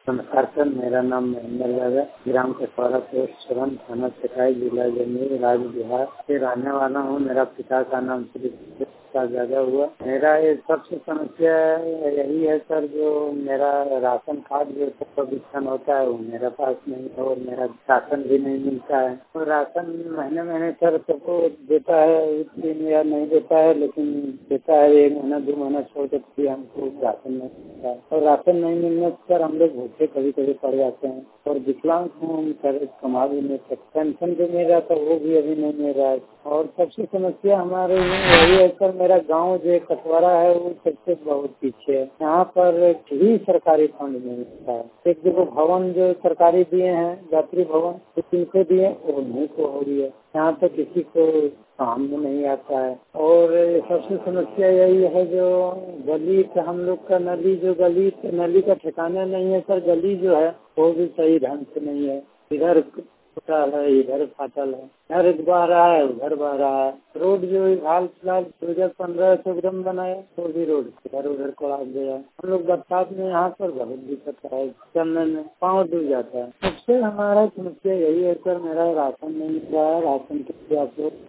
नमस्कार सर, मेरा नाम महेंद्र यादव है। ग्राम कटवारा पोस्ट सोलन, थाना चकाई, जिला जमुई, राज्य बिहार से रहने वाला हूँ। मेरा पिता का नाम श्री यादव हुआ। मेरा ये सबसे समस्या यही है सर, जो मेरा राशन कार्ड जो प्रोविजन होता है वो मेरे पास नहीं है और मेरा राशन भी नहीं मिलता है। तो राशन महीने महीने सर सबको देता है, 3 या नहीं देता है, लेकिन देता है 1 महीना 2 महीना छोड़ के, फिर हमको राशन नहीं मिलता है। और राशन नहीं मिलने से हम लोग भूखे कभी कभी पड़ जाते हैं और विकलांग हूँ सर, कमा भी नहीं सकते। पेंशन जो मिल रहा था वो भी अभी नहीं मिल रहा है। और सबसे समस्या हमारे यही है सर, मेरा गांव जो कटवारा है वो सबसे बहुत पीछे है। यहाँ पर ही सरकारी फंड नहीं मिलता है। एक दो भवन जो सरकारी दिए हैं, यात्री भवन, तो किनको दिए वो नहीं को हो रही है। यहाँ तो किसी को काम में नहीं आता है। और सबसे समस्या यही है, जो गली हम लोग का नली का ठिकाना नहीं है सर। गली जो है वो भी सही ढंग से नहीं है। इधर फाटल है, इधर फाटल है, इधर बह रहा है, उधर बह रहा है। रोड जो हाल फिलहाल 2015 से एकदम बनाए तो भी रोड इधर उधर को आ गया। हम लोग बरसात में यहाँ पर बहुत दिक्कत है, चलने में पाँव डूब जाता है। सबसे हमारा समस्या यही है सर, मेरा राशन नहीं मिल रहा है। राशन के लिए आप लोग